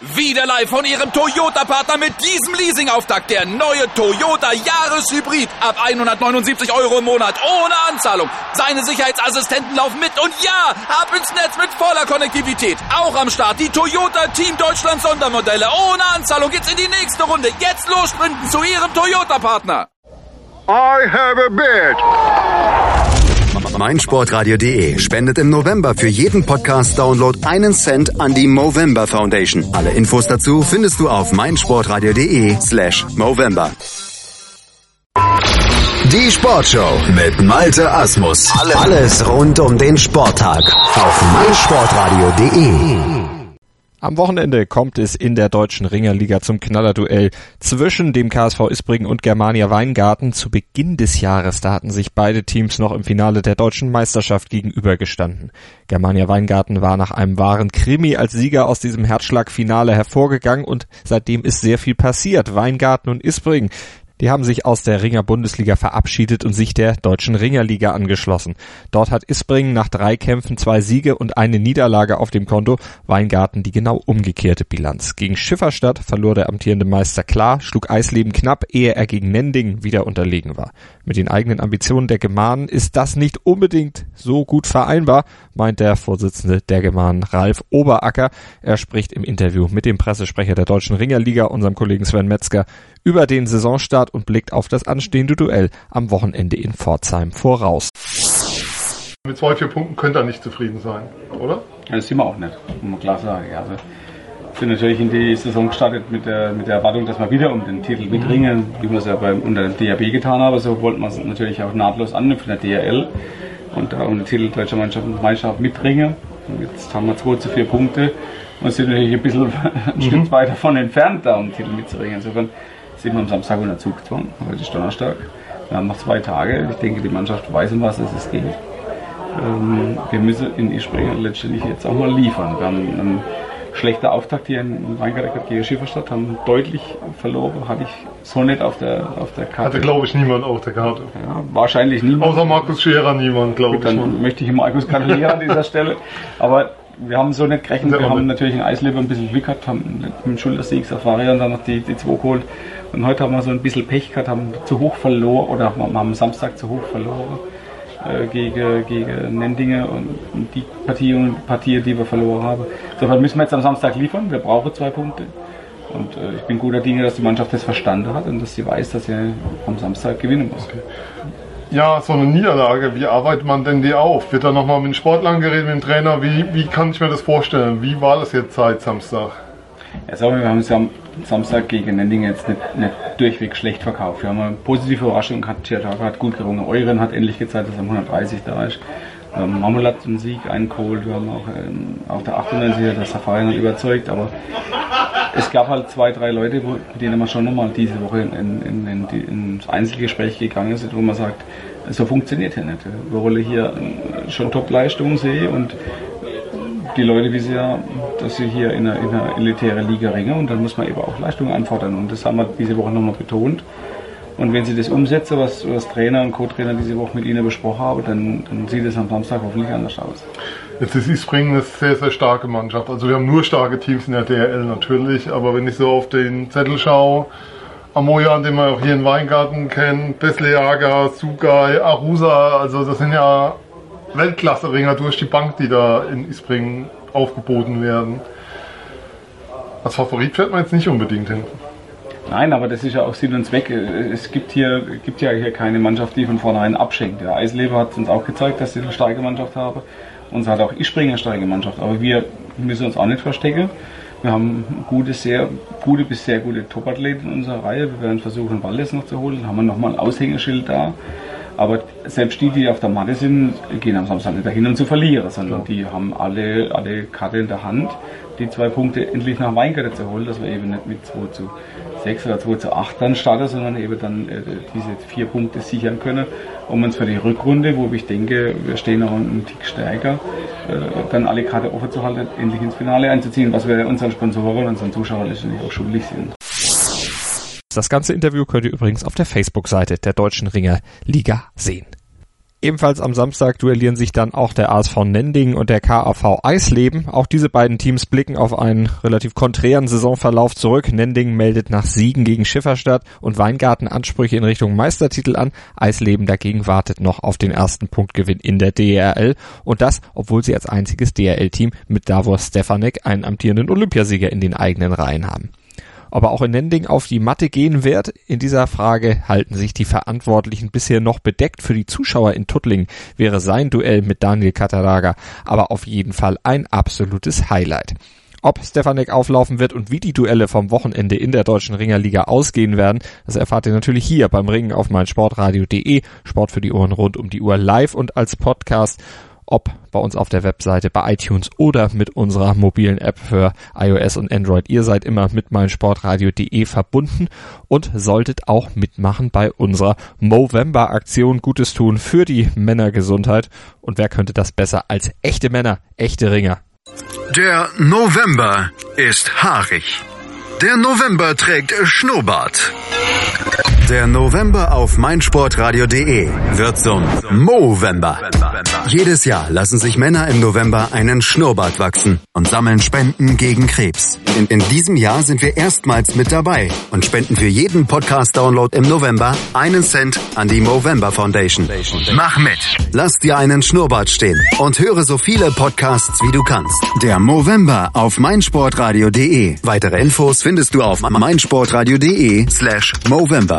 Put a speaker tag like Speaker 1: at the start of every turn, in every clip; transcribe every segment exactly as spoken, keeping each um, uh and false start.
Speaker 1: Wieder live von Ihrem Toyota-Partner mit diesem Leasing-Auftakt. Der neue Toyota Jahreshybrid. Ab hundertneunundsiebzig Euro im Monat. Ohne Anzahlung. Seine Sicherheitsassistenten laufen mit. Und ja, ab ins Netz mit voller Konnektivität. Auch am Start die Toyota Team Deutschland Sondermodelle. Ohne Anzahlung geht's in die nächste Runde. Jetzt los sprinten zu Ihrem Toyota-Partner.
Speaker 2: I have a beard.
Speaker 3: meinsportradio punkt de spendet im November für jeden Podcast-Download einen Cent an die Movember Foundation. Alle Infos dazu findest du auf meinsportradio punkt de slash Movember. Die Sportshow mit Malte Asmus. Alles rund um den Sporttag auf meinsportradio punkt de.
Speaker 4: Am Wochenende kommt es in der deutschen Ringerliga zum Knallerduell zwischen dem K S V Isbringen und Germania Weingarten. Zu Beginn des Jahres, da hatten sich beide Teams noch im Finale der deutschen Meisterschaft gegenübergestanden. Germania Weingarten war nach einem wahren Krimi als Sieger aus diesem Herzschlagfinale hervorgegangen und seitdem ist sehr viel passiert. Weingarten und Isbringen, die haben sich aus der Ringer-Bundesliga verabschiedet und sich der deutschen Ringerliga angeschlossen. Dort hat Isbringen nach drei Kämpfen zwei Siege und eine Niederlage auf dem Konto. Weingarten die genau umgekehrte Bilanz. Gegen Schifferstadt verlor der amtierende Meister klar, schlug Eisleben knapp, ehe er gegen Nending wieder unterlegen war. Mit den eigenen Ambitionen der Germanen ist das nicht unbedingt so gut vereinbar, meint der Vorsitzende der Germanen, Ralf Oberacker. Er spricht im Interview mit dem Pressesprecher der deutschen Ringerliga, unserem Kollegen Sven Metzger, über den Saisonstart und blickt auf das anstehende Duell am Wochenende in Pforzheim voraus.
Speaker 2: Mit zwei, vier Punkten könnt ihr nicht zufrieden sein, oder?
Speaker 5: Ja, das sind wir auch nicht, muss man klar sagen. Also, wir sind natürlich in die Saison gestartet mit der, mit der Erwartung, dass wir wieder um den Titel mitringen, wie wir es ja beim, unter dem D R B getan haben. So wollten wir es natürlich auch nahtlos annehmen von der D R L und da um den Titel Deutscher Mannschaft und Meisterschaft mitringen. Und jetzt haben wir zwei zu vier Punkte und sind natürlich ein bisschen ein mhm. Stück weit davon entfernt, da um den Titel mitzuringen. Insofern sind wir am Samstag unter Zug gezwungen. Heute ist Donnerstag. Wir haben noch zwei Tage. Ich denke, die Mannschaft weiß, um was es geht. Ähm, wir müssen in Isbringen letztendlich jetzt auch mal liefern. Wir haben einen schlechten Auftakt hier in Weingarten gegen Schifferstadt, haben deutlich verloren. Hatte ich so nicht auf der, auf der Karte.
Speaker 2: Hatte, glaube ich, niemand auf der Karte.
Speaker 5: Ja, wahrscheinlich niemand.
Speaker 2: Außer Markus Scherer niemand, glaube ich.
Speaker 5: Dann
Speaker 2: schon.
Speaker 5: Möchte ich Markus gratulieren an dieser Stelle. Aber wir haben so nicht gerechnet. Wir haben natürlich in Eisleben ein bisschen Glück gehabt, haben mit dem Schultersieg Safari und dann noch die, die zwei geholt. Und heute haben wir so ein bisschen Pech gehabt, haben zu hoch verloren, oder wir haben am Samstag zu hoch verloren äh, gegen, gegen Nendinge und die Partie und Partie, die wir verloren haben. Insofern müssen wir jetzt am Samstag liefern, wir brauchen zwei Punkte. Und äh, ich bin guter Dinge, dass die Mannschaft das verstanden hat und dass sie weiß, dass sie am Samstag gewinnen muss. Okay.
Speaker 2: Ja, so eine Niederlage, wie arbeitet man denn die auf? Wird da nochmal mit den Sportlern geredet, mit dem Trainer? Wie, wie kann ich mir das vorstellen? Wie war das jetzt seit Samstag?
Speaker 5: Ja, sagen wir, wir haben uns am Samstag gegen Nending jetzt nicht, nicht durchweg schlecht verkauft. Wir haben eine positive Überraschung, hat Tiertaka hat gut gerungen. Euren hat endlich gezeigt, dass er hundertdreißig da ist. Ähm, Marmolat einen Sieg eingeholt. Wir haben auch ähm, auf der achtundneunziger der Safari hat überzeugt. Aber es gab halt zwei, drei Leute, wo, mit denen man schon nochmal diese Woche in, in, in, in, ins Einzelgespräch gegangen ist, wo man sagt, so funktioniert ja nicht. Wir wollen hier schon Top-Leistungen sehen und die Leute wissen ja, dass sie hier in einer, in einer elitären Liga ringen und dann muss man eben auch Leistungen anfordern und das haben wir diese Woche nochmal betont. Und wenn sie das umsetzen, was das Trainer und Co-Trainer diese Woche mit ihnen besprochen haben, dann, dann sieht es am Samstag hoffentlich anders aus.
Speaker 2: Jetzt ist Isbringen eine sehr, sehr starke Mannschaft. Also wir haben nur starke Teams in der D R L natürlich, aber wenn ich so auf den Zettel schaue, Amoyan, den man auch hier in Weingarten kennt, Besleaga, Sugai, Arusa, also das sind ja Weltklasse-Ringer durch die Bank, die da in Isbringen aufgeboten werden. Als Favorit fährt man jetzt nicht unbedingt hin.
Speaker 5: Nein, aber das ist ja auch Sinn und Zweck. Es gibt hier gibt ja hier keine Mannschaft, die von vornherein abschenkt. Der Eisleber hat uns auch gezeigt, dass sie eine starke Mannschaft haben. Uns hat auch Isbringen eine starke Mannschaft. Aber wir müssen uns auch nicht verstecken. Wir haben gute, sehr gute bis sehr gute Topathleten in unserer Reihe. Wir werden versuchen, Wallis noch zu holen. Dann haben wir nochmal ein Aushängeschild da. Aber selbst die, die auf der Matte sind, gehen am Samstag nicht dahin, um zu verlieren, sondern ja. Die haben alle, alle Karte in der Hand, die zwei Punkte endlich nach Weingarten zu holen, dass wir eben nicht mit zwei zu sechs oder zwei zu acht dann starten, sondern eben dann äh, diese vier Punkte sichern können, um uns für die Rückrunde, wo ich denke, wir stehen noch einen Tick stärker, äh, dann alle Karte offen zu halten, endlich ins Finale einzuziehen, was wir unseren Sponsoren und unseren Zuschauern letztendlich auch schuldig sind.
Speaker 4: Das ganze Interview könnt ihr übrigens auf der Facebook-Seite der Deutschen Ringerliga sehen. Ebenfalls am Samstag duellieren sich dann auch der A S V Nendingen und der K A V Eisleben. Auch diese beiden Teams blicken auf einen relativ konträren Saisonverlauf zurück. Nendingen meldet nach Siegen gegen Schifferstadt und Weingarten Ansprüche in Richtung Meistertitel an. Eisleben dagegen wartet noch auf den ersten Punktgewinn in der D E R L. Und das, obwohl sie als einziges D E R L-Team mit Davor Stefanek einen amtierenden Olympiasieger in den eigenen Reihen haben. Ob er auch in Nendingen auf die Matte gehen wird, in dieser Frage halten sich die Verantwortlichen bisher noch bedeckt. Für die Zuschauer in Tuttlingen wäre sein Duell mit Daniel Cattarraga aber auf jeden Fall ein absolutes Highlight. Ob Stefanek auflaufen wird und wie die Duelle vom Wochenende in der Deutschen Ringerliga ausgehen werden, das erfahrt ihr natürlich hier beim Ringen auf meinsportradio punkt de. Sport für die Ohren rund um die Uhr live und als Podcast. Ob bei uns auf der Webseite, bei iTunes oder mit unserer mobilen App für iOS und Android. Ihr seid immer mit meinsportradio punkt de verbunden und solltet auch mitmachen bei unserer Movember-Aktion. Gutes tun für die Männergesundheit. Und wer könnte das besser als echte Männer, echte Ringer?
Speaker 3: Der November ist haarig. Der November trägt Schnurrbart. Der November auf meinsportradio punkt de wird zum Movember. Jedes Jahr lassen sich Männer im November einen Schnurrbart wachsen und sammeln Spenden gegen Krebs. In, in diesem Jahr sind wir erstmals mit dabei und spenden für jeden Podcast-Download im November einen Cent an die Movember Foundation. Mach mit! Lass dir einen Schnurrbart stehen und höre so viele Podcasts wie du kannst. Der Movember auf meinsportradio punkt de. Weitere Infos findest du auf meinsportradio punkt de slash Movember.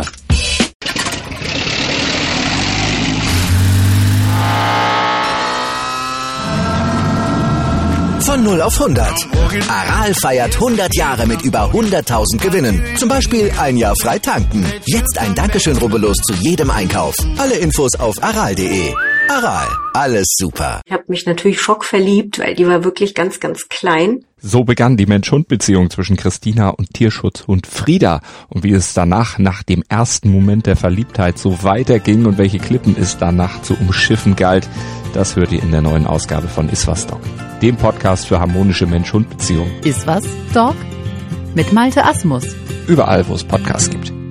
Speaker 6: Von null auf hundert. Aral feiert hundert Jahre mit über hunderttausend Gewinnen. Zum Beispiel ein Jahr frei tanken. Jetzt ein Dankeschön, rubbellos zu jedem Einkauf. Alle Infos auf aral punkt de. Aral, alles super.
Speaker 7: Ich habe mich natürlich schockverliebt, weil die war wirklich ganz, ganz klein.
Speaker 4: So begann die Mensch-Hund-Beziehung zwischen Christina und Tierschutzhund Frieda. Und wie es danach, nach dem ersten Moment der Verliebtheit, so weiterging und welche Klippen es danach zu umschiffen galt, das hört ihr in der neuen Ausgabe von Iswas Dog, dem Podcast für harmonische Mensch-Hund-Beziehungen.
Speaker 8: Iswas Dog? Mit Malte Asmus.
Speaker 4: Überall, wo es Podcasts gibt.